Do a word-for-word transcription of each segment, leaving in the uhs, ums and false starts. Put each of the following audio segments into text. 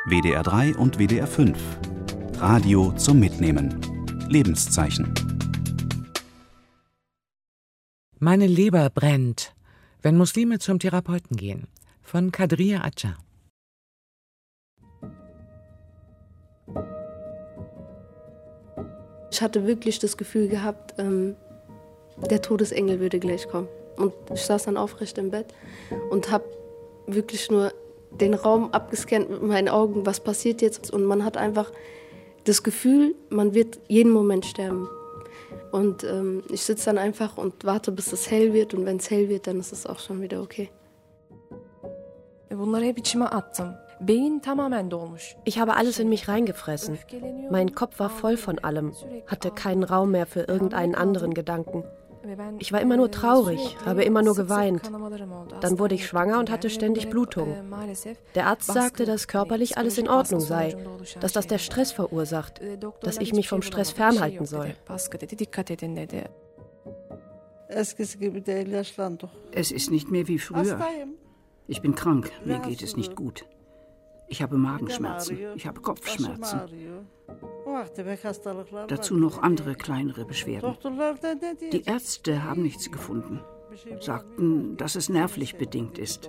W D R drei und W D R fünf. Radio zum Mitnehmen. Lebenszeichen. Meine Leber brennt, wenn Muslime zum Therapeuten gehen. Von Kadriya Acha. Ich hatte wirklich das Gefühl gehabt, ähm, der Todesengel würde gleich kommen. Und ich saß dann aufrecht im Bett und habe wirklich nur den Raum abgescannt mit meinen Augen, was passiert jetzt. Und man hat einfach das Gefühl, man wird jeden Moment sterben. Und ähm, ich sitze dann einfach und warte, bis es hell wird. Und wenn es hell wird, dann ist es auch schon wieder okay. Ich habe alles in mich reingefressen. Mein Kopf war voll von allem, hatte keinen Raum mehr für irgendeinen anderen Gedanken. Ich war immer nur traurig, habe immer nur geweint. Dann wurde ich schwanger und hatte ständig Blutungen. Der Arzt sagte, dass körperlich alles in Ordnung sei, dass das der Stress verursacht, dass ich mich vom Stress fernhalten soll. Es ist nicht mehr wie früher. Ich bin krank, mir geht es nicht gut. Ich habe Magenschmerzen, ich habe Kopfschmerzen. Dazu noch andere kleinere Beschwerden. Die Ärzte haben nichts gefunden, sagten, dass es nervlich bedingt ist.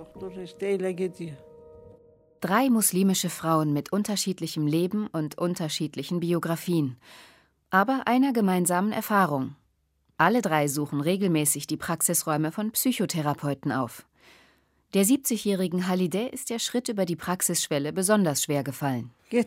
Drei muslimische Frauen mit unterschiedlichem Leben und unterschiedlichen Biografien, aber einer gemeinsamen Erfahrung. Alle drei suchen regelmäßig die Praxisräume von Psychotherapeuten auf. Der siebzigjährigen Halide ist der Schritt über die Praxisschwelle besonders schwer gefallen. Ich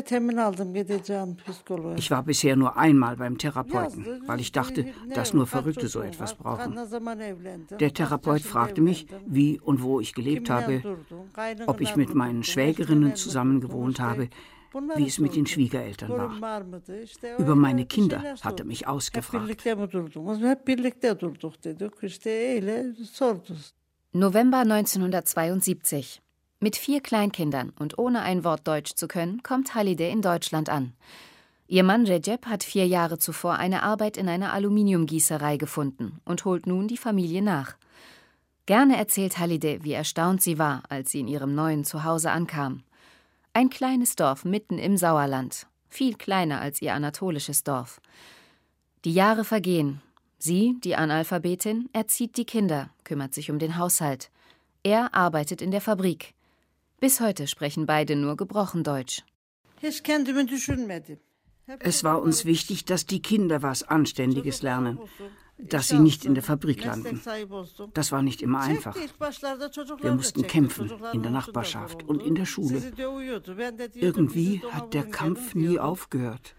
war bisher nur einmal beim Therapeuten, weil ich dachte, dass nur Verrückte so etwas brauchen. Der Therapeut fragte mich, wie und wo ich gelebt habe, ob ich mit meinen Schwägerinnen zusammen gewohnt habe, wie es mit den Schwiegereltern war. Über meine Kinder hat er mich ausgefragt. November neunzehnhundertzweiundsiebzig. Mit vier Kleinkindern und ohne ein Wort Deutsch zu können, kommt Halide in Deutschland an. Ihr Mann Recep hat vier Jahre zuvor eine Arbeit in einer Aluminiumgießerei gefunden und holt nun die Familie nach. Gerne erzählt Halide, wie erstaunt sie war, als sie in ihrem neuen Zuhause ankam. Ein kleines Dorf mitten im Sauerland, viel kleiner als ihr anatolisches Dorf. Die Jahre vergehen. Sie, die Analphabetin, erzieht die Kinder, kümmert sich um den Haushalt. Er arbeitet in der Fabrik. Bis heute sprechen beide nur gebrochen Deutsch. Es war uns wichtig, dass die Kinder was Anständiges lernen, dass sie nicht in der Fabrik landen. Das war nicht immer einfach. Wir mussten kämpfen in der Nachbarschaft und in der Schule. Irgendwie hat der Kampf nie aufgehört.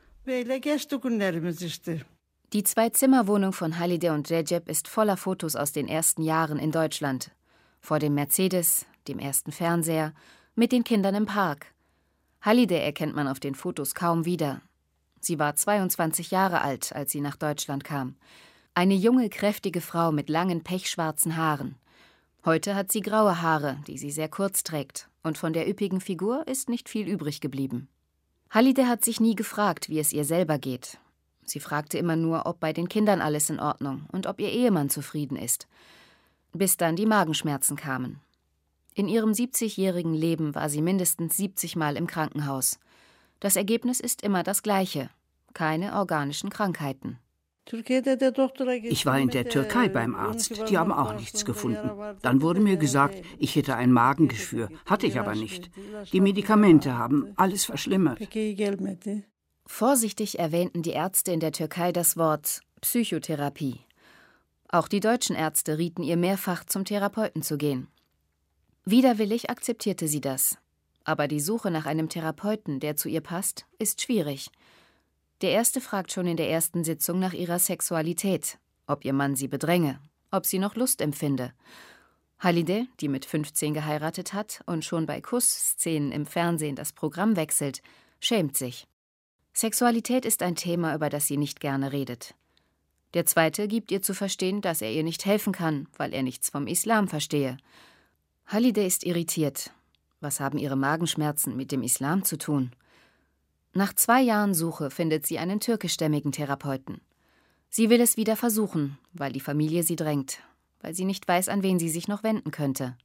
Die Zwei-Zimmer-Wohnung von Halide und Recep ist voller Fotos aus den ersten Jahren in Deutschland. Vor dem Mercedes, dem ersten Fernseher, mit den Kindern im Park. Halide erkennt man auf den Fotos kaum wieder. Sie war zweiundzwanzig Jahre alt, als sie nach Deutschland kam. Eine junge, kräftige Frau mit langen, pechschwarzen Haaren. Heute hat sie graue Haare, die sie sehr kurz trägt. Und von der üppigen Figur ist nicht viel übrig geblieben. Halide hat sich nie gefragt, wie es ihr selber geht. Sie fragte immer nur, ob bei den Kindern alles in Ordnung und ob ihr Ehemann zufrieden ist. Bis dann die Magenschmerzen kamen. In ihrem siebzigjährigen Leben war sie mindestens siebzig Mal im Krankenhaus. Das Ergebnis ist immer das gleiche: keine organischen Krankheiten. Ich war in der Türkei beim Arzt, die haben auch nichts gefunden. Dann wurde mir gesagt, ich hätte ein Magengeschwür, hatte ich aber nicht. Die Medikamente haben alles verschlimmert. Vorsichtig erwähnten die Ärzte in der Türkei das Wort Psychotherapie. Auch die deutschen Ärzte rieten ihr mehrfach, zum Therapeuten zu gehen. Widerwillig akzeptierte sie das. Aber die Suche nach einem Therapeuten, der zu ihr passt, ist schwierig. Der Erste fragt schon in der ersten Sitzung nach ihrer Sexualität, ob ihr Mann sie bedränge, ob sie noch Lust empfinde. Halide, die mit fünfzehn geheiratet hat und schon bei Kussszenen im Fernsehen das Programm wechselt, schämt sich. Sexualität ist ein Thema, über das sie nicht gerne redet. Der Zweite gibt ihr zu verstehen, dass er ihr nicht helfen kann, weil er nichts vom Islam verstehe. Halide ist irritiert. Was haben ihre Magenschmerzen mit dem Islam zu tun? Nach zwei Jahren Suche findet sie einen türkischstämmigen Therapeuten. Sie will es wieder versuchen, weil die Familie sie drängt, weil sie nicht weiß, an wen sie sich noch wenden könnte.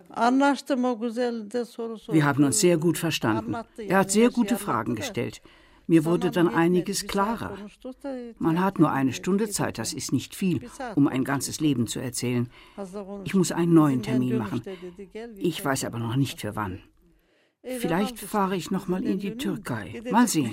Wir haben uns sehr gut verstanden. Er hat sehr gute Fragen gestellt. Mir wurde dann einiges klarer. Man hat nur eine Stunde Zeit, das ist nicht viel, um ein ganzes Leben zu erzählen. Ich muss einen neuen Termin machen. Ich weiß aber noch nicht für wann. Vielleicht fahre ich noch mal in die Türkei. Mal sehen.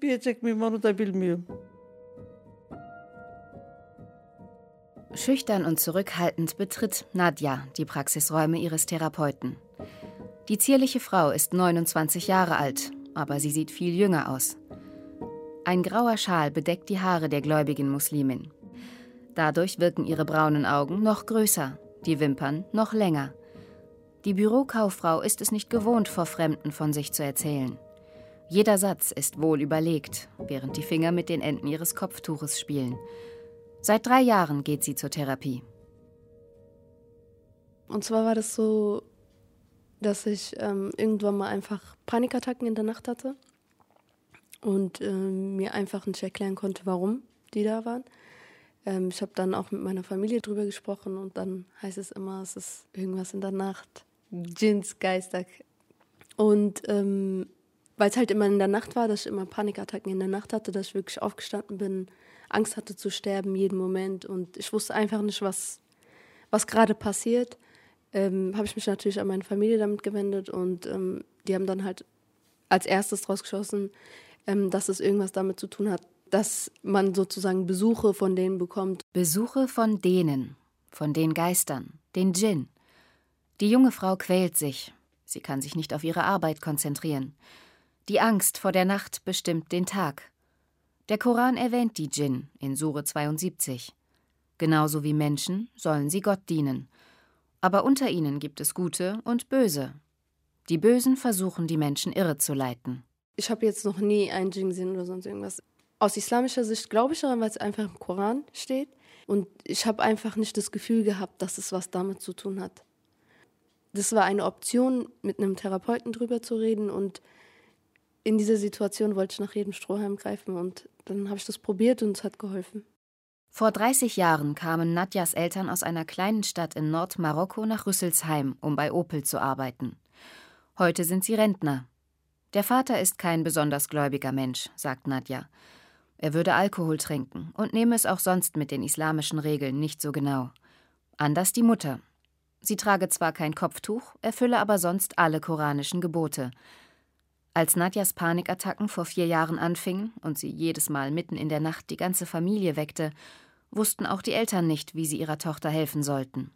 Schüchtern und zurückhaltend betritt Nadja die Praxisräume ihres Therapeuten. Die zierliche Frau ist neunundzwanzig Jahre alt, aber sie sieht viel jünger aus. Ein grauer Schal bedeckt die Haare der gläubigen Muslimin. Dadurch wirken ihre braunen Augen noch größer, die Wimpern noch länger. Die Bürokauffrau ist es nicht gewohnt, vor Fremden von sich zu erzählen. Jeder Satz ist wohl überlegt, während die Finger mit den Enden ihres Kopftuches spielen. Seit drei Jahren geht sie zur Therapie. Und zwar war das so, dass ich ähm, irgendwann mal einfach Panikattacken in der Nacht hatte und ähm, mir einfach nicht erklären konnte, warum die da waren. Ähm, ich habe dann auch mit meiner Familie drüber gesprochen und dann heißt es immer, es ist irgendwas in der Nacht, Djinns, Geister. Und ähm, weil es halt immer in der Nacht war, dass ich immer Panikattacken in der Nacht hatte, dass ich wirklich aufgestanden bin, Angst hatte zu sterben jeden Moment und ich wusste einfach nicht, was, was gerade passiert. Ähm, habe ich mich natürlich an meine Familie damit gewendet und ähm, die haben dann halt als erstes draus geschossen, ähm, dass es irgendwas damit zu tun hat, dass man sozusagen Besuche von denen bekommt. Besuche von denen, von den Geistern, den Djinn. Die junge Frau quält sich. Sie kann sich nicht auf ihre Arbeit konzentrieren. Die Angst vor der Nacht bestimmt den Tag. Der Koran erwähnt die Djinn in Sure zweiundsiebzig. Genauso wie Menschen sollen sie Gott dienen. Aber unter ihnen gibt es Gute und Böse. Die Bösen versuchen, die Menschen irre zu leiten. Ich habe jetzt noch nie einen Djinn gesehen oder sonst irgendwas. Aus islamischer Sicht glaube ich daran, weil es einfach im Koran steht. Und ich habe einfach nicht das Gefühl gehabt, dass es was damit zu tun hat. Das war eine Option, mit einem Therapeuten drüber zu reden. Und in dieser Situation wollte ich nach jedem Strohhalm greifen. Und dann habe ich das probiert und es hat geholfen. Vor dreißig Jahren kamen Nadjas Eltern aus einer kleinen Stadt in Nordmarokko nach Rüsselsheim, um bei Opel zu arbeiten. Heute sind sie Rentner. Der Vater ist kein besonders gläubiger Mensch, sagt Nadja. Er würde Alkohol trinken und nehme es auch sonst mit den islamischen Regeln nicht so genau. Anders die Mutter. Sie trage zwar kein Kopftuch, erfülle aber sonst alle koranischen Gebote. Als Nadjas Panikattacken vor vier Jahren anfingen und sie jedes Mal mitten in der Nacht die ganze Familie weckte, wussten auch die Eltern nicht, wie sie ihrer Tochter helfen sollten.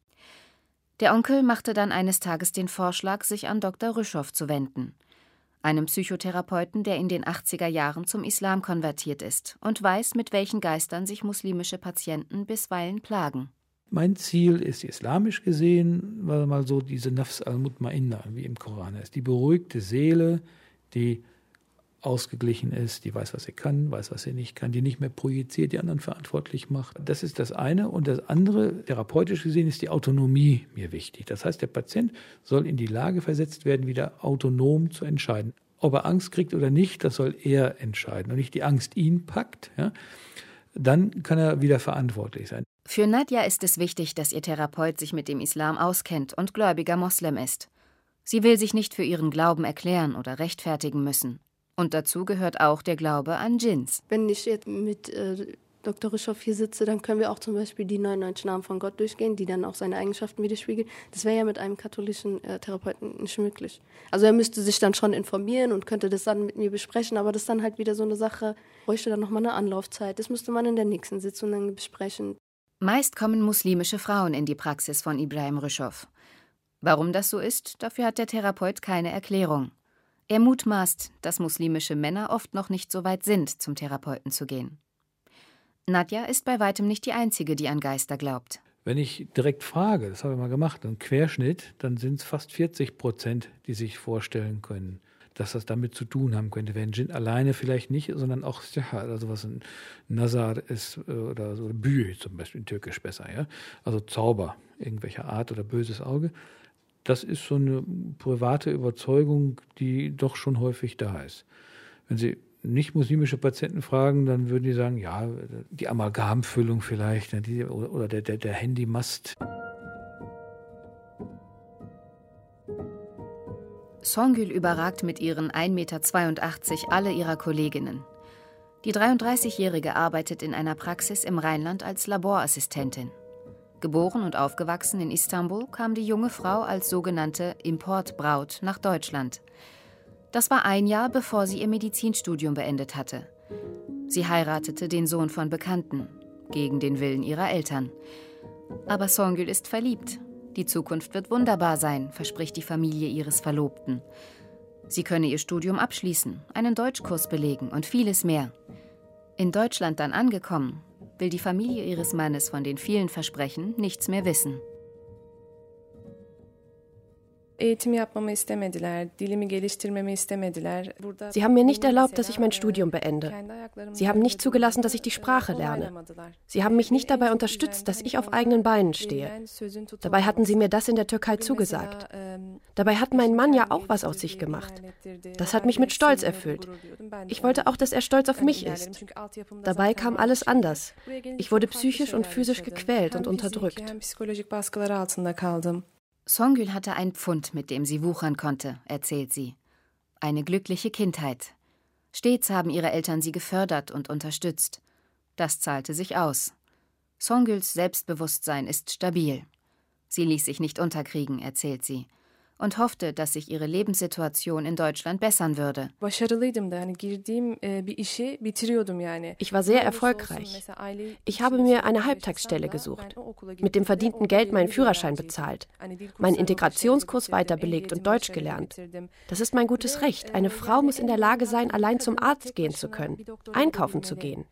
Der Onkel machte dann eines Tages den Vorschlag, sich an Doktor Ryschow zu wenden, einem Psychotherapeuten, der in den achtziger Jahren zum Islam konvertiert ist und weiß, mit welchen Geistern sich muslimische Patienten bisweilen plagen. Mein Ziel ist islamisch gesehen, weil mal so diese Nafs al-Mutmainna, wie im Koran ist, die beruhigte Seele, die ausgeglichen ist, die weiß, was sie kann, weiß, was sie nicht kann, die nicht mehr projiziert, die anderen verantwortlich macht. Das ist das eine. Und das andere, therapeutisch gesehen, ist die Autonomie mir wichtig. Das heißt, der Patient soll in die Lage versetzt werden, wieder autonom zu entscheiden. Ob er Angst kriegt oder nicht, das soll er entscheiden und nicht die Angst ihn packt. Ja? Dann kann er wieder verantwortlich sein. Für Nadja ist es wichtig, dass ihr Therapeut sich mit dem Islam auskennt und gläubiger Moslem ist. Sie will sich nicht für ihren Glauben erklären oder rechtfertigen müssen. Und dazu gehört auch der Glaube an Djinns. Wenn ich jetzt mit äh, Doktor Ryschow hier sitze, dann können wir auch zum Beispiel die neunundneunzig Namen von Gott durchgehen, die dann auch seine Eigenschaften widerspiegeln. Das wäre ja mit einem katholischen äh, Therapeuten nicht möglich. Also er müsste sich dann schon informieren und könnte das dann mit mir besprechen, aber das ist dann halt wieder so eine Sache, bräuchte dann nochmal eine Anlaufzeit. Das müsste man in der nächsten Sitzung dann besprechen. Meist kommen muslimische Frauen in die Praxis von Ibrahim Ryschow. Warum das so ist, dafür hat der Therapeut keine Erklärung. Er mutmaßt, dass muslimische Männer oft noch nicht so weit sind, zum Therapeuten zu gehen. Nadja ist bei weitem nicht die Einzige, die an Geister glaubt. Wenn ich direkt frage, das habe ich mal gemacht, einen Querschnitt, dann sind es fast vierzig Prozent, die sich vorstellen können, dass das damit zu tun haben könnte. Wenn Djinn alleine vielleicht nicht, sondern auch Sihar, also was ein Nazar ist oder so Büyü zum Beispiel in Türkisch besser, ja, also Zauber irgendwelcher Art oder böses Auge. Das ist so eine private Überzeugung, die doch schon häufig da ist. Wenn Sie nicht-muslimische Patienten fragen, dann würden die sagen, ja, die Amalgamfüllung vielleicht, oder der, der, der Handymast. Songül überragt mit ihren ein Meter zweiundachtzig alle ihrer Kolleginnen. Die dreiunddreißigjährige arbeitet in einer Praxis im Rheinland als Laborassistentin. Geboren und aufgewachsen in Istanbul, kam die junge Frau als sogenannte Importbraut nach Deutschland. Das war ein Jahr, bevor sie ihr Medizinstudium beendet hatte. Sie heiratete den Sohn von Bekannten, gegen den Willen ihrer Eltern. Aber Songül ist verliebt. Die Zukunft wird wunderbar sein, verspricht die Familie ihres Verlobten. Sie könne ihr Studium abschließen, einen Deutschkurs belegen und vieles mehr. In Deutschland dann angekommen, will die Familie ihres Mannes von den vielen Versprechen nichts mehr wissen. Sie haben mir nicht erlaubt, dass ich mein Studium beende. Sie haben nicht zugelassen, dass ich die Sprache lerne. Sie haben mich nicht dabei unterstützt, dass ich auf eigenen Beinen stehe. Dabei hatten sie mir das in der Türkei zugesagt. Dabei hat mein Mann ja auch was aus sich gemacht. Das hat mich mit Stolz erfüllt. Ich wollte auch, dass er stolz auf mich ist. Dabei kam alles anders. Ich wurde psychisch und physisch gequält und unterdrückt. Songül hatte ein Pfund, mit dem sie wuchern konnte, erzählt sie. Eine glückliche Kindheit. Stets haben ihre Eltern sie gefördert und unterstützt. Das zahlte sich aus. Songüls Selbstbewusstsein ist stabil. Sie ließ sich nicht unterkriegen, erzählt sie, und hoffte, dass sich ihre Lebenssituation in Deutschland bessern würde. Ich war sehr erfolgreich. Ich habe mir eine Halbtagsstelle gesucht, mit dem verdienten Geld meinen Führerschein bezahlt, meinen Integrationskurs weiterbelegt und Deutsch gelernt. Das ist mein gutes Recht. Eine Frau muss in der Lage sein, allein zum Arzt gehen zu können, einkaufen zu gehen.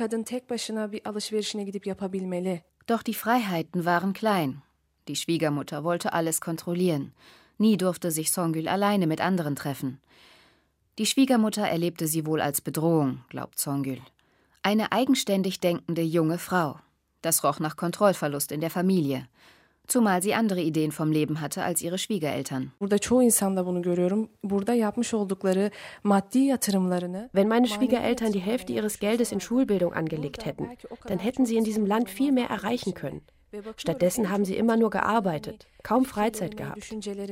Doch die Freiheiten waren klein. Die Schwiegermutter wollte alles kontrollieren. Nie durfte sich Songül alleine mit anderen treffen. Die Schwiegermutter erlebte sie wohl als Bedrohung, glaubt Songül. Eine eigenständig denkende junge Frau. Das roch nach Kontrollverlust in der Familie. Zumal sie andere Ideen vom Leben hatte als ihre Schwiegereltern. Wenn meine Schwiegereltern die Hälfte ihres Geldes in Schulbildung angelegt hätten, dann hätten sie in diesem Land viel mehr erreichen können. Stattdessen haben sie immer nur gearbeitet, kaum Freizeit gehabt.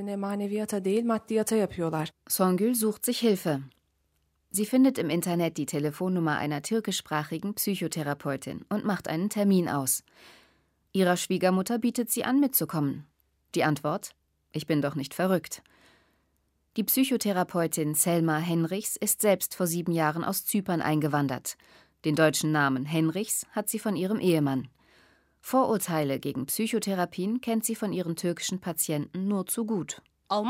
Songül sucht sich Hilfe. Sie findet im Internet die Telefonnummer einer türkischsprachigen Psychotherapeutin und macht einen Termin aus. Ihrer Schwiegermutter bietet sie an, mitzukommen. Die Antwort: Ich bin doch nicht verrückt. Die Psychotherapeutin Selma Henrichs ist selbst vor sieben Jahren aus Zypern eingewandert. Den deutschen Namen Henrichs hat sie von ihrem Ehemann. Vorurteile gegen Psychotherapien kennt sie von ihren türkischen Patienten nur zu gut.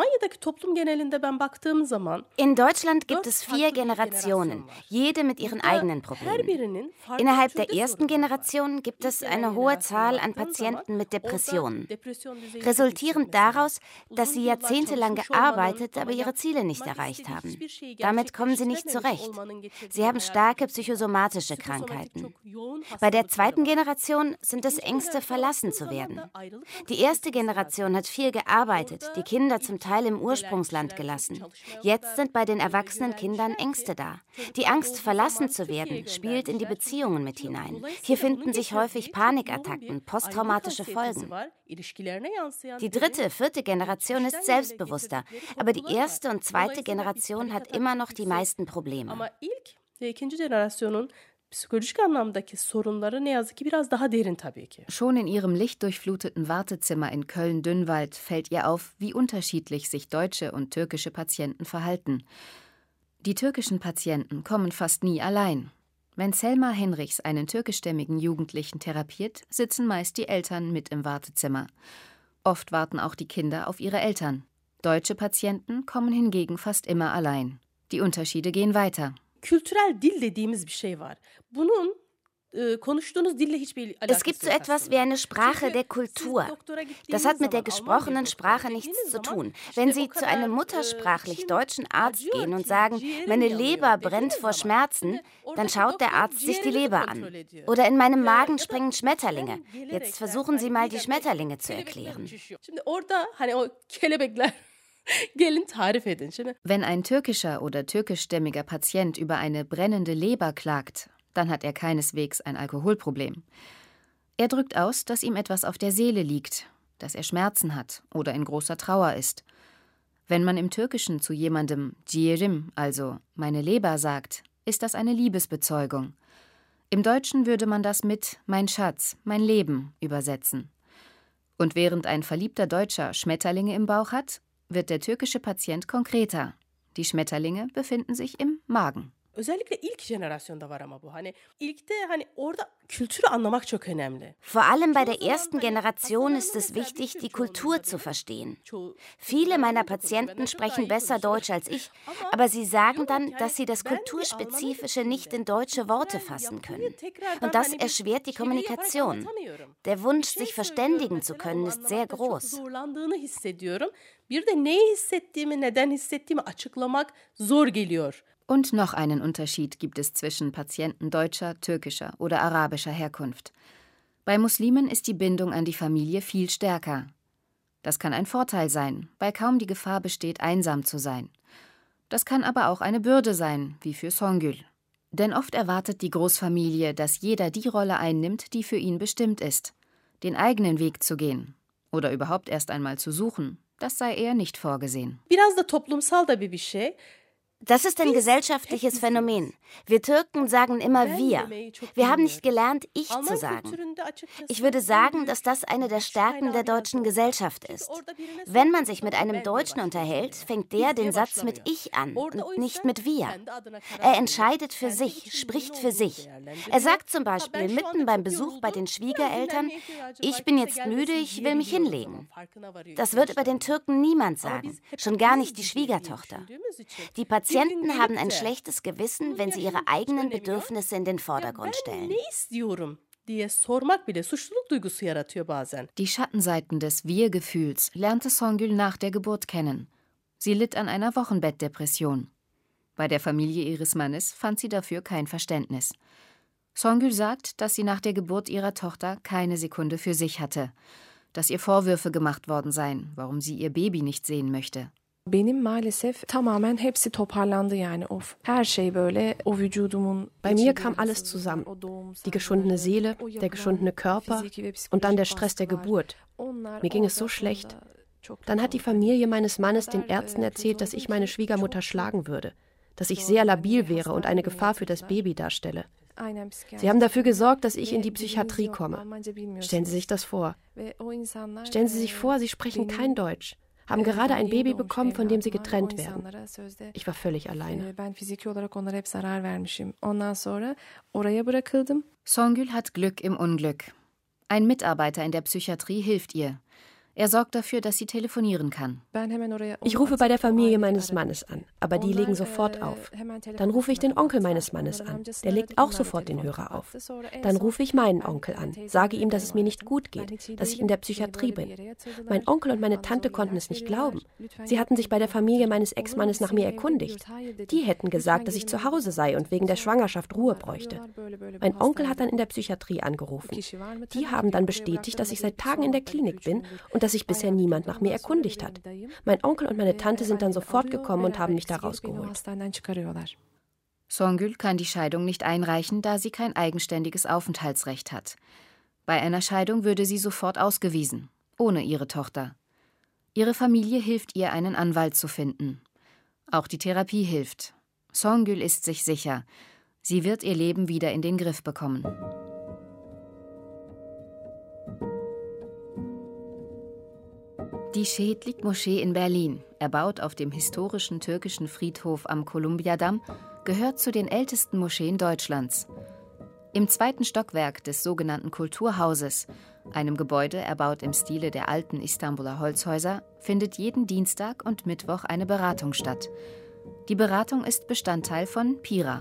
In Deutschland gibt es vier Generationen, jede mit ihren eigenen Problemen. Innerhalb der ersten Generation gibt es eine hohe Zahl an Patienten mit Depressionen, resultierend daraus, dass sie jahrzehntelang gearbeitet, aber ihre Ziele nicht erreicht haben. Damit kommen sie nicht zurecht. Sie haben starke psychosomatische Krankheiten. Bei der zweiten Generation sind es Ängste, verlassen zu werden. Die erste Generation hat viel gearbeitet, die Kinder zum Teil im Ursprungsland gelassen. Jetzt sind bei den erwachsenen Kindern Ängste da. Die Angst, verlassen zu werden, spielt in die Beziehungen mit hinein. Hier finden sich häufig Panikattacken, posttraumatische Folgen. Die dritte, vierte Generation ist selbstbewusster, aber die erste und zweite Generation hat immer noch die meisten Probleme. Schon in ihrem lichtdurchfluteten Wartezimmer in Köln-Dünnwald fällt ihr auf, wie unterschiedlich sich deutsche und türkische Patienten verhalten. Die türkischen Patienten kommen fast nie allein. Wenn Selma Henrichs einen türkischstämmigen Jugendlichen therapiert, sitzen meist die Eltern mit im Wartezimmer. Oft warten auch die Kinder auf ihre Eltern. Deutsche Patienten kommen hingegen fast immer allein. Die Unterschiede gehen weiter. Kültürel dil dediğimiz bir şey var. Bunun Es gibt so etwas wie eine Sprache der Kultur. Das hat mit der gesprochenen Sprache nichts zu tun. Wenn Sie zu einem muttersprachlich deutschen Arzt gehen und sagen, meine Leber brennt vor Schmerzen, dann schaut der Arzt sich die Leber an. Oder in meinem Magen springen Schmetterlinge. Jetzt versuchen Sie mal, die Schmetterlinge zu erklären. Wenn ein türkischer oder türkischstämmiger Patient über eine brennende Leber klagt, dann hat er keineswegs ein Alkoholproblem. Er drückt aus, dass ihm etwas auf der Seele liegt, dass er Schmerzen hat oder in großer Trauer ist. Wenn man im Türkischen zu jemandem ciğerim, also meine Leber, sagt, ist das eine Liebesbezeugung. Im Deutschen würde man das mit mein Schatz, mein Leben übersetzen. Und während ein verliebter Deutscher Schmetterlinge im Bauch hat, wird der türkische Patient konkreter. Die Schmetterlinge befinden sich im Magen. Vor allem bei der ersten Generation ist es wichtig, die Kultur zu verstehen. Viele meiner Patienten sprechen besser Deutsch als ich, aber sie sagen dann, dass sie das Kulturspezifische nicht in deutsche Worte fassen können. Und das erschwert die Kommunikation. Der Wunsch, sich verständigen zu können, ist sehr groß. Und noch einen Unterschied gibt es zwischen Patienten deutscher, türkischer oder arabischer Herkunft. Bei Muslimen ist die Bindung an die Familie viel stärker. Das kann ein Vorteil sein, weil kaum die Gefahr besteht, einsam zu sein. Das kann aber auch eine Bürde sein, wie für Songül. Denn oft erwartet die Großfamilie, dass jeder die Rolle einnimmt, die für ihn bestimmt ist. Den eigenen Weg zu gehen oder überhaupt erst einmal zu suchen, das sei eher nicht vorgesehen. Das ist ein gesellschaftliches Phänomen. Wir Türken sagen immer wir. Wir haben nicht gelernt, ich zu sagen. Ich würde sagen, dass das eine der Stärken der deutschen Gesellschaft ist. Wenn man sich mit einem Deutschen unterhält, fängt der den Satz mit ich an und nicht mit wir. Er entscheidet für sich, spricht für sich. Er sagt zum Beispiel mitten beim Besuch bei den Schwiegereltern, ich bin jetzt müde, ich will mich hinlegen. Das wird über den Türken niemand sagen, schon gar nicht die Schwiegertochter. Die Patienten haben ein schlechtes Gewissen, wenn sie ihre eigenen Bedürfnisse in den Vordergrund stellen. Die Schattenseiten des Wir-Gefühls lernte Songül nach der Geburt kennen. Sie litt an einer Wochenbettdepression. Bei der Familie ihres Mannes fand sie dafür kein Verständnis. Songül sagt, dass sie nach der Geburt ihrer Tochter keine Sekunde für sich hatte, dass ihr Vorwürfe gemacht worden seien, warum sie ihr Baby nicht sehen möchte. Bei mir kam alles zusammen. Die geschundene Seele, der geschundene Körper und dann der Stress der Geburt. Mir ging es so schlecht. Dann hat die Familie meines Mannes den Ärzten erzählt, dass ich meine Schwiegermutter schlagen würde, dass ich sehr labil wäre und eine Gefahr für das Baby darstelle. Sie haben dafür gesorgt, dass ich in die Psychiatrie komme. Stellen Sie sich das vor. Stellen Sie sich vor, Sie sprechen kein Deutsch, haben gerade ein Baby bekommen, von dem sie getrennt werden. Ich war völlig alleine. Songül hat Glück im Unglück. Ein Mitarbeiter in der Psychiatrie hilft ihr. Er sorgt dafür, dass sie telefonieren kann. Ich rufe bei der Familie meines Mannes an, aber die legen sofort auf. Dann rufe ich den Onkel meines Mannes an, der legt auch sofort den Hörer auf. Dann rufe ich meinen Onkel an, sage ihm, dass es mir nicht gut geht, dass ich in der Psychiatrie bin. Mein Onkel und meine Tante konnten es nicht glauben. Sie hatten sich bei der Familie meines Ex-Mannes nach mir erkundigt. Die hätten gesagt, dass ich zu Hause sei und wegen der Schwangerschaft Ruhe bräuchte. Mein Onkel hat dann in der Psychiatrie angerufen. Die haben dann bestätigt, dass ich seit Tagen in der Klinik bin und dass sich bisher niemand nach mir erkundigt hat. Mein Onkel und meine Tante sind dann sofort gekommen und haben mich da rausgeholt. Songül kann die Scheidung nicht einreichen, da sie kein eigenständiges Aufenthaltsrecht hat. Bei einer Scheidung würde sie sofort ausgewiesen, ohne ihre Tochter. Ihre Familie hilft ihr, einen Anwalt zu finden. Auch die Therapie hilft. Songül ist sich sicher, sie wird ihr Leben wieder in den Griff bekommen. Die Şehitlik-Moschee in Berlin, erbaut auf dem historischen türkischen Friedhof am Kolumbiadamm, gehört zu den ältesten Moscheen Deutschlands. Im zweiten Stockwerk des sogenannten Kulturhauses, einem Gebäude erbaut im Stile der alten Istanbuler Holzhäuser, findet jeden Dienstag und Mittwoch eine Beratung statt. Die Beratung ist Bestandteil von PIRA.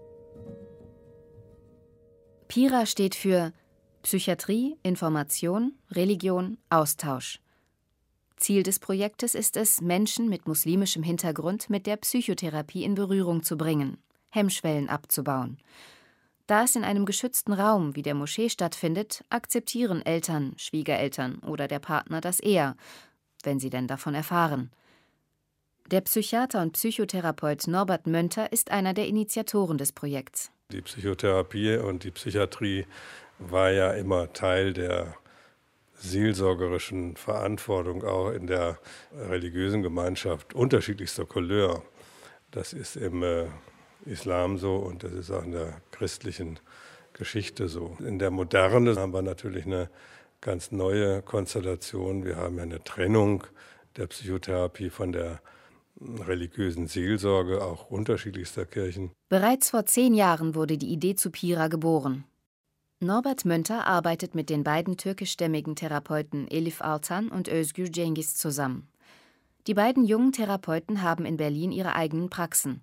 PIRA steht für Psychiatrie, Information, Religion, Austausch. Ziel des Projektes ist es, Menschen mit muslimischem Hintergrund mit der Psychotherapie in Berührung zu bringen, Hemmschwellen abzubauen. Da es in einem geschützten Raum wie der Moschee stattfindet, akzeptieren Eltern, Schwiegereltern oder der Partner das eher, wenn sie denn davon erfahren. Der Psychiater und Psychotherapeut Norbert Mönter ist einer der Initiatoren des Projekts. Die Psychotherapie und die Psychiatrie war ja immer Teil der seelsorgerischen Verantwortung auch in der religiösen Gemeinschaft unterschiedlichster Couleur. Das ist im äh, Islam so und das ist auch in der christlichen Geschichte so. In der Moderne haben wir natürlich eine ganz neue Konstellation. Wir haben ja eine Trennung der Psychotherapie von der religiösen Seelsorge, auch unterschiedlichster Kirchen. Bereits vor zehn Jahren wurde die Idee zu Pira geboren. Norbert Mönter arbeitet mit den beiden türkischstämmigen Therapeuten Elif Altan und Özgür Cengiz zusammen. Die beiden jungen Therapeuten haben in Berlin ihre eigenen Praxen.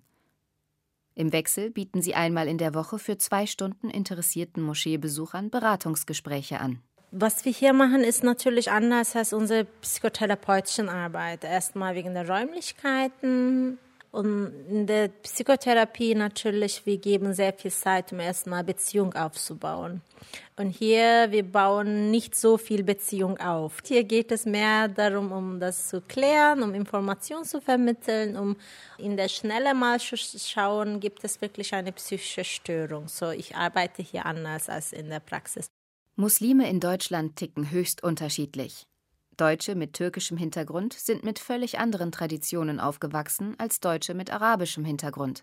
Im Wechsel bieten sie einmal in der Woche für zwei Stunden interessierten Moscheebesuchern Beratungsgespräche an. Was wir hier machen, ist natürlich anders als unsere psychotherapeutische Arbeit. Erstmal wegen der Räumlichkeiten. Und in der Psychotherapie natürlich, wir geben sehr viel Zeit, um erstmal Beziehung aufzubauen. Und hier, wir bauen nicht so viel Beziehung auf. Hier geht es mehr darum, um das zu klären, um Informationen zu vermitteln, um in der Schnelle mal zu schauen, gibt es wirklich eine psychische Störung. So, ich arbeite hier anders als in der Praxis. Muslime in Deutschland ticken höchst unterschiedlich. Deutsche mit türkischem Hintergrund sind mit völlig anderen Traditionen aufgewachsen als Deutsche mit arabischem Hintergrund.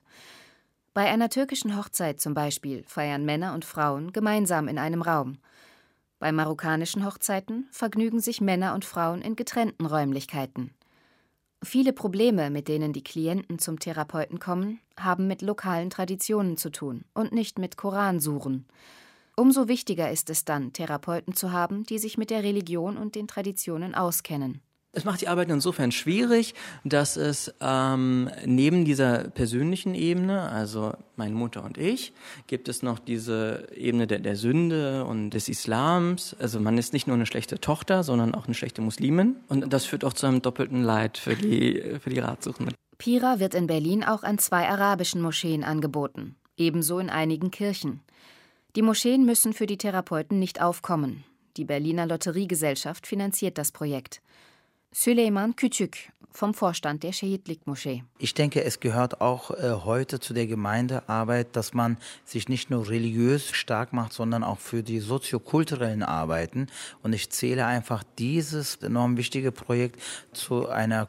Bei einer türkischen Hochzeit zum Beispiel feiern Männer und Frauen gemeinsam in einem Raum. Bei marokkanischen Hochzeiten vergnügen sich Männer und Frauen in getrennten Räumlichkeiten. Viele Probleme, mit denen die Klienten zum Therapeuten kommen, haben mit lokalen Traditionen zu tun und nicht mit Koransuren. Umso wichtiger ist es dann, Therapeuten zu haben, die sich mit der Religion und den Traditionen auskennen. Es macht die Arbeit insofern schwierig, dass es ähm, neben dieser persönlichen Ebene, also meine Mutter und ich, gibt es noch diese Ebene der, der Sünde und des Islams. Also man ist nicht nur eine schlechte Tochter, sondern auch eine schlechte Muslimin. Und das führt auch zu einem doppelten Leid für die, für die Ratsuchenden. Pira wird in Berlin auch an zwei arabischen Moscheen angeboten, ebenso in einigen Kirchen. Die Moscheen müssen für die Therapeuten nicht aufkommen. Die Berliner Lotteriegesellschaft finanziert das Projekt. Süleyman Küçük vom Vorstand der Şehitlik-Moschee. Ich denke, es gehört auch äh, heute zu der Gemeindearbeit, dass man sich nicht nur religiös stark macht, sondern auch für die soziokulturellen Arbeiten. Und ich zähle einfach dieses enorm wichtige Projekt zu einer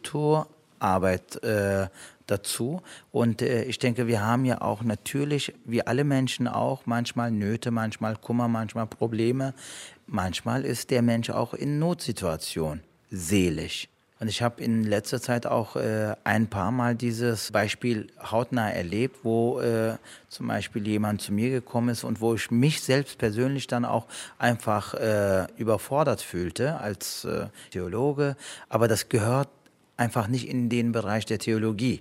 Kulturarbeit äh, dazu. Und äh, ich denke, wir haben ja auch natürlich, wie alle Menschen auch, manchmal Nöte, manchmal Kummer, manchmal Probleme. Manchmal ist der Mensch auch in Notsituation, seelisch. Und ich habe in letzter Zeit auch äh, ein paar Mal dieses Beispiel hautnah erlebt, wo äh, zum Beispiel jemand zu mir gekommen ist und wo ich mich selbst persönlich dann auch einfach äh, überfordert fühlte als äh, Theologe. Aber das gehört einfach nicht in den Bereich der Theologie.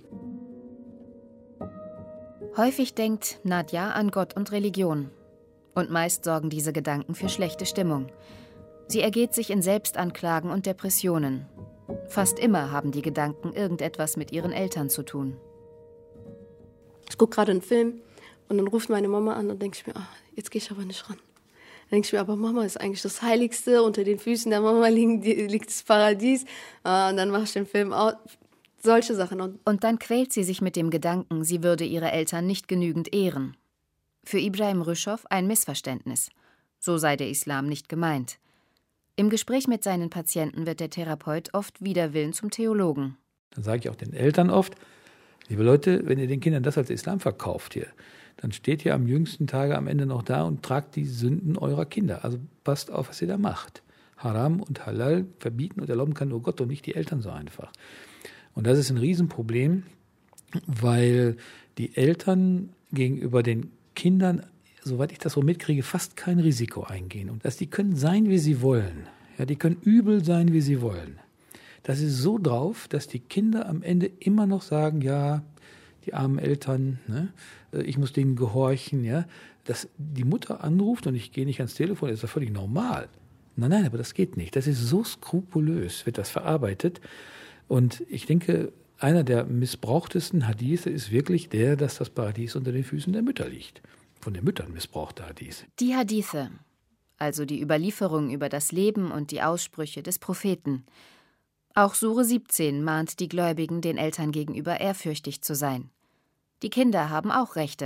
Häufig denkt Nadja an Gott und Religion. Und meist sorgen diese Gedanken für schlechte Stimmung. Sie ergeht sich in Selbstanklagen und Depressionen. Fast immer haben die Gedanken irgendetwas mit ihren Eltern zu tun. Ich gucke gerade einen Film und dann ruft meine Mama an und denke ich mir, ah, jetzt gehe ich aber nicht ran. Dann denke ich mir, aber Mama ist eigentlich das Heiligste, unter den Füßen der Mama liegt, liegt das Paradies. Und dann mache ich den Film aus. Solche Sachen. Und dann quält sie sich mit dem Gedanken, sie würde ihre Eltern nicht genügend ehren. Für Ibrahim Ryschow ein Missverständnis. So sei der Islam nicht gemeint. Im Gespräch mit seinen Patienten wird der Therapeut oft wider Willen zum Theologen. Dann sage ich auch den Eltern oft, liebe Leute, wenn ihr den Kindern das als Islam verkauft hier, dann steht ihr am jüngsten Tage am Ende noch da und tragt die Sünden eurer Kinder. Also passt auf, was ihr da macht. Haram und Halal verbieten und erlauben kann nur Gott und nicht die Eltern so einfach. Und das ist ein Riesenproblem, weil die Eltern gegenüber den Kindern, soweit ich das so mitkriege, fast kein Risiko eingehen. Und dass die können sein, wie sie wollen. Ja, die können übel sein, wie sie wollen. Das ist so drauf, dass die Kinder am Ende immer noch sagen, ja, die armen Eltern, ne, ich muss denen gehorchen. Ja. Dass die Mutter anruft und ich gehe nicht ans Telefon, ist ja völlig normal. Nein, nein, aber das geht nicht. Das ist so skrupulös, wird das verarbeitet. Und ich denke, einer der missbrauchtesten Hadithe ist wirklich der, dass das Paradies unter den Füßen der Mütter liegt. Von den Müttern missbrauchte Hadith. Die Hadithe, also die Überlieferung über das Leben und die Aussprüche des Propheten. Auch Sure siebzehn mahnt die Gläubigen, den Eltern gegenüber ehrfürchtig zu sein. Die Kinder haben auch Rechte,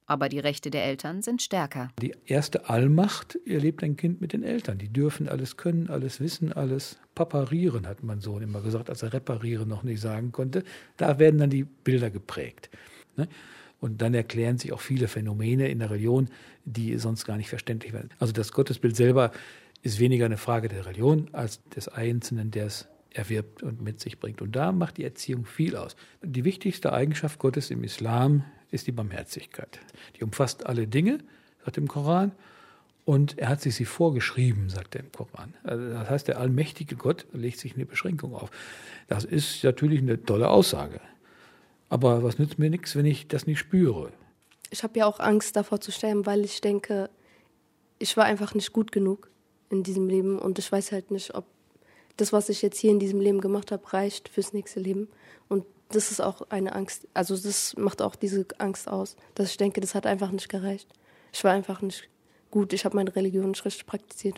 Aber die Rechte der Eltern sind stärker. Die erste Allmacht erlebt ein Kind mit den Eltern. Die dürfen alles können, alles wissen, alles paparieren, hat mein Sohn immer gesagt, als er reparieren noch nicht sagen konnte. Da werden dann die Bilder geprägt. Und dann erklären sich auch viele Phänomene in der Religion, die sonst gar nicht verständlich werden. Also das Gottesbild selber ist weniger eine Frage der Religion als des Einzelnen, der es erwirbt und mit sich bringt. Und da macht die Erziehung viel aus. Die wichtigste Eigenschaft Gottes im Islam ist die Barmherzigkeit. Die umfasst alle Dinge, sagt im Koran, und er hat sich sie vorgeschrieben, sagt er im Koran. Also das heißt, der allmächtige Gott legt sich eine Beschränkung auf. Das ist natürlich eine tolle Aussage. Aber was nützt mir nichts, wenn ich das nicht spüre? Ich habe ja auch Angst davor zu sterben, weil ich denke, ich war einfach nicht gut genug in diesem Leben und ich weiß halt nicht, ob das, was ich jetzt hier in diesem Leben gemacht habe, reicht fürs nächste Leben. Und das ist auch eine Angst, also das macht auch diese Angst aus, dass ich denke, das hat einfach nicht gereicht. Ich war einfach nicht gut, ich habe meine Religion nicht richtig praktiziert.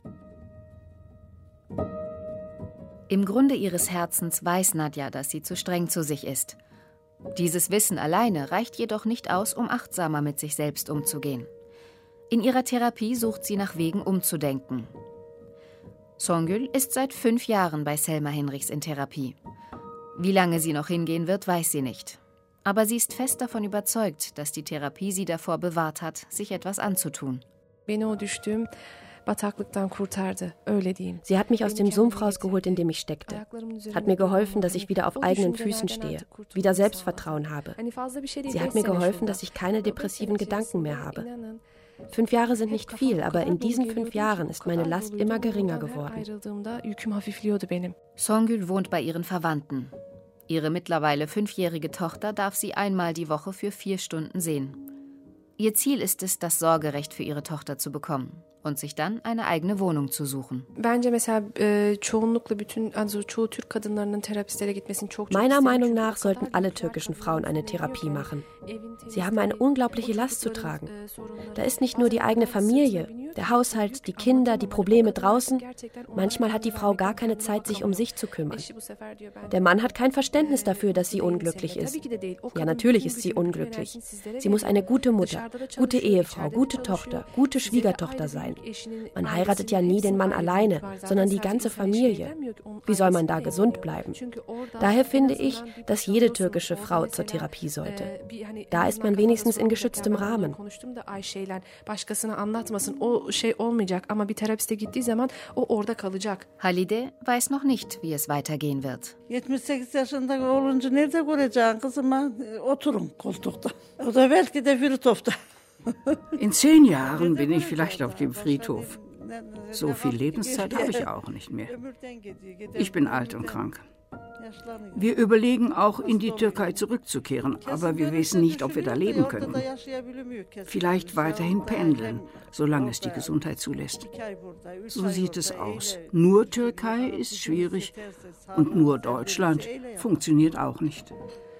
Im Grunde ihres Herzens weiß Nadja, dass sie zu streng zu sich ist. Dieses Wissen alleine reicht jedoch nicht aus, um achtsamer mit sich selbst umzugehen. In ihrer Therapie sucht sie nach Wegen umzudenken. Songül ist seit fünf Jahren bei Selma Hinrichs in Therapie. Wie lange sie noch hingehen wird, weiß sie nicht. Aber sie ist fest davon überzeugt, dass die Therapie sie davor bewahrt hat, sich etwas anzutun. Sie hat mich aus dem Sumpf rausgeholt, in dem ich steckte. Hat mir geholfen, dass ich wieder auf eigenen Füßen stehe, wieder Selbstvertrauen habe. Sie hat mir geholfen, dass ich keine depressiven Gedanken mehr habe. Fünf Jahre sind nicht viel, aber in diesen fünf Jahren ist meine Last immer geringer geworden. Songül wohnt bei ihren Verwandten. Ihre mittlerweile fünfjährige Tochter darf sie einmal die Woche für vier Stunden sehen. Ihr Ziel ist es, das Sorgerecht für ihre Tochter zu bekommen und sich dann eine eigene Wohnung zu suchen. Meiner Meinung nach sollten alle türkischen Frauen eine Therapie machen. Sie haben eine unglaubliche Last zu tragen. Da ist nicht nur die eigene Familie, der Haushalt, die Kinder, die Probleme draußen. Manchmal hat die Frau gar keine Zeit, sich um sich zu kümmern. Der Mann hat kein Verständnis dafür, dass sie unglücklich ist. Ja, natürlich ist sie unglücklich. Sie muss eine gute Mutter, gute Ehefrau, gute Tochter, gute Schwiegertochter sein. Man heiratet ja nie den Mann alleine, sondern die ganze Familie. Wie soll man da gesund bleiben? Daher finde ich, dass jede türkische Frau zur Therapie sollte. Da ist man wenigstens in geschütztem Rahmen. Halide weiß noch nicht, wie es weitergehen wird. yetmiş sekiz yaşında olunca nerede göreceksin kızıma? Oturun koltukta. O da belki de Friedhof'ta. In zehn Jahren bin ich vielleicht auf dem Friedhof. So viel Lebenszeit habe ich auch nicht mehr. Ich bin alt und krank. Wir überlegen auch, in die Türkei zurückzukehren, aber wir wissen nicht, ob wir da leben können. Vielleicht weiterhin pendeln, solange es die Gesundheit zulässt. So sieht es aus. Nur Türkei ist schwierig und nur Deutschland funktioniert auch nicht.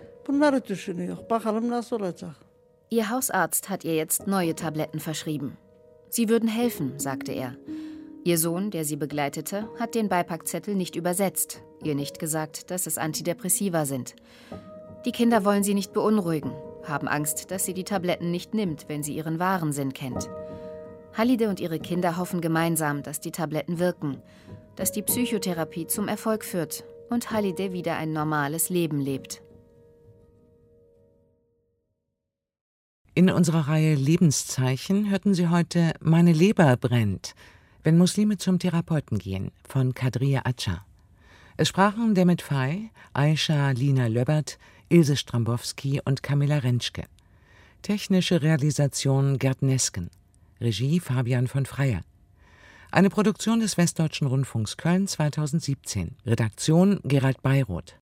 Ihr Hausarzt hat ihr jetzt neue Tabletten verschrieben. Sie würden helfen, sagte er. Ihr Sohn, der sie begleitete, hat den Beipackzettel nicht übersetzt, ihr nicht gesagt, dass es Antidepressiva sind. Die Kinder wollen sie nicht beunruhigen, haben Angst, dass sie die Tabletten nicht nimmt, wenn sie ihren wahren Sinn kennt. Halide und ihre Kinder hoffen gemeinsam, dass die Tabletten wirken, dass die Psychotherapie zum Erfolg führt und Halide wieder ein normales Leben lebt. In unserer Reihe Lebenszeichen hörten Sie heute Meine Leber brennt, wenn Muslime zum Therapeuten gehen, von Kadriye Acar. Es sprachen Demet Fay, Aisha Lina Löbert, Ilse Strambowski und Camilla Rentschke. Technische Realisation Gerd Nesken. Regie Fabian von Freyer. Eine Produktion des Westdeutschen Rundfunks Köln zweitausendsiebzehn. Redaktion Gerald Beiroth.